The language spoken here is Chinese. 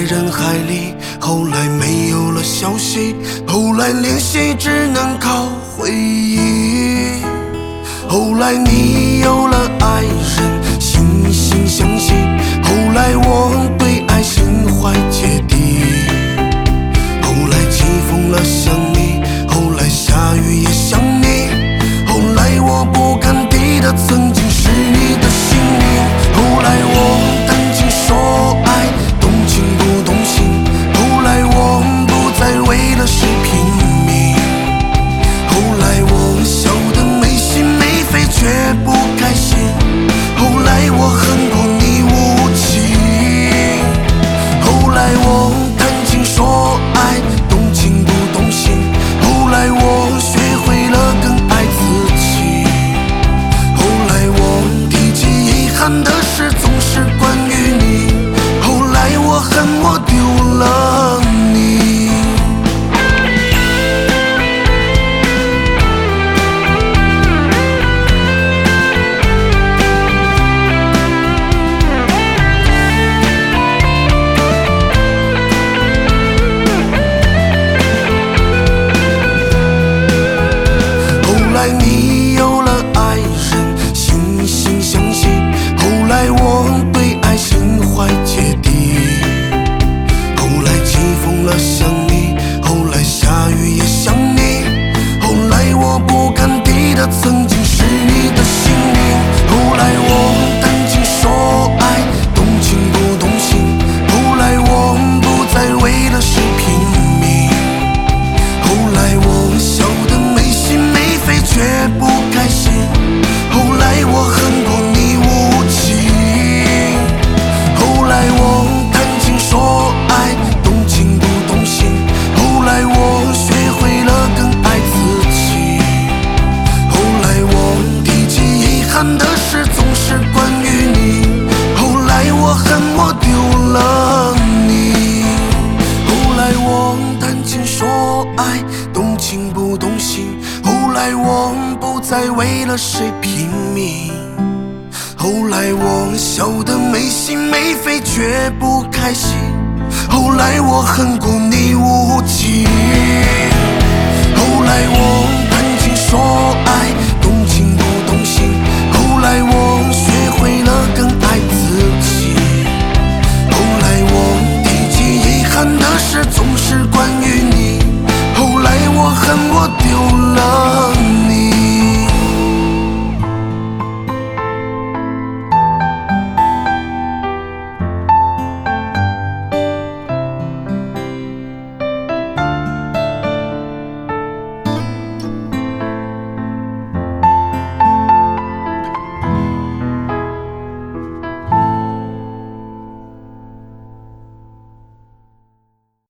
人海里，后来没有了消息，后来联系只能靠回忆。后来你有了爱人，惺惺相惜，后来我对爱心怀芥蒂。后来起风了想你，后来下雨也想你，后来我不敢提的曾经是你的姓名。后来我谈情说爱，动情不动心，后来我不再为了谁拼命。后来我笑得没心没肺却不开心，后来我恨过你无情。后来我谈情说爱，动情不动心，后来我学会了更爱自己。后来我提起遗憾的事总是关于你，后来我恨我丢了你。后来你有了爱人，惺惺相惜，后来我对爱心怀芥蒂。后来起风了想你，后来下雨也想你，后来我不敢提的曾经是你的姓名。后来我谈情说爱，动情不动心，后来我不再为了谁拼命。后来我笑得没心没肺却不开心，后来我恨过你无情。后来我谈情说爱，动情不动心，后来我学会了更爱自己。后来我提起遗憾的事总是关于你，后来我恨我丢了你。后来我谈情说爱，动情不动心，后来我不再为了谁拼命。后来我笑得没心没肺却不开心，后来我恨过你无情。后来我谈情说